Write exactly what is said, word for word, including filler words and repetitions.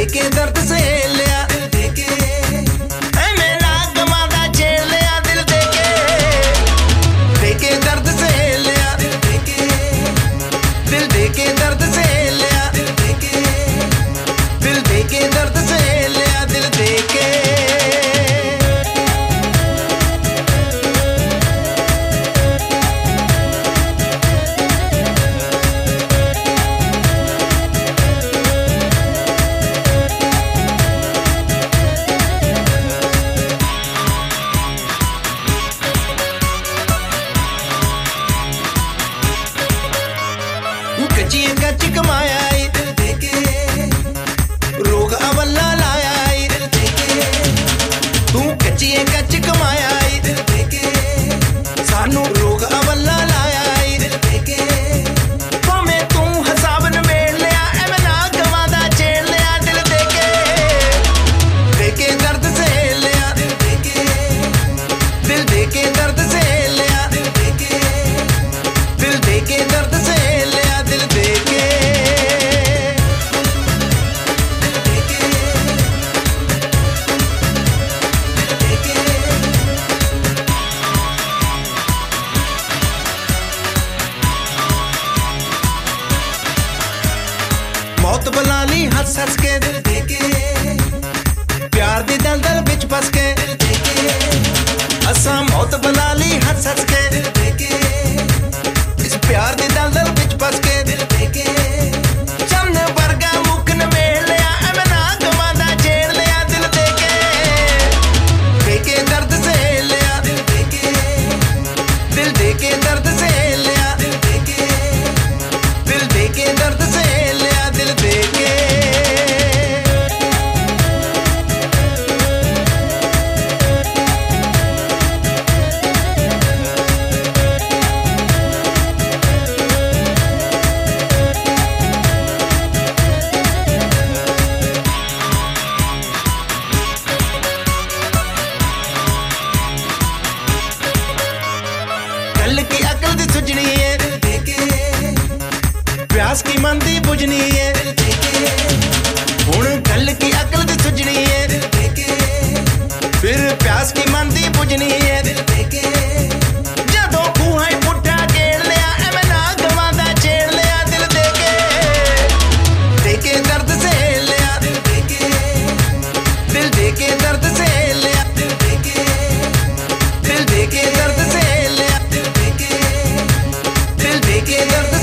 दे के दर्द सहेल लिया, दिल दे के मेरा गवादा झेल लिया, दिल दे के दे के दर्द सहेल लिया, दिल दे के दिल दे के दर्द सहेल लिया, दिल दे के दिल दे के दर्द सहेल लिया, दिल दे के। कच्ची कच्ची कमाया आई, दिल दे के रोग अवल्ला लाया आई, दिल दे के तू कच्ची कच्ची कमाया आई, दिल दे के सानू रोग अवल्ला लाया आई, दिल दे के भावें तू हिसाब नवेड़ लिया, एवें ना गवादा झेल लिया, दिल दे के दे के दर्द सहेल लिया, दिल दे के दिल दे के दर्द सहेल लिया, दिल दे के दिल दे के दर्द सहेल लिया, दिल दे के। मौत बुला ली हंस हंस के, दिल दे के प्यार दी दलदल बिच फस के, दिल दे के असा मौत बुला ली हंस हंस के, दिल दे के इस प्यार दी दलदल बिच फस के, दिल दे के चंद वर्गा मुख नवेड़ लिया, एवें ना गवादा झेल लिया, दिल दे के दे के दर्द सहेल लिया, दिल दे के दिल दे के दर्द सहेल लिया, दिल दे के दिल दे के दर्द सहेल लिया, दिल दे के। कल की अकल दी सुजनी है, दिल दे के प्यास की मन दी बुझनी है, दिल दे के हुण कल की अकल दी सुजनी है, दिल दे के फिर प्यास की मन दी बुझनी है, दिल दे के जदों खूहां पुट्ठा गेड़ लिया, एवें ना गवादा झेल लिया, दिल दे के दे के दर्द सहेल लिया, दिल दे के दिल दे के दर्द सहेल लिया, दिल दे के दिल दे के दर्द सहेल लिया, दिल दे के दिल दे के दर्द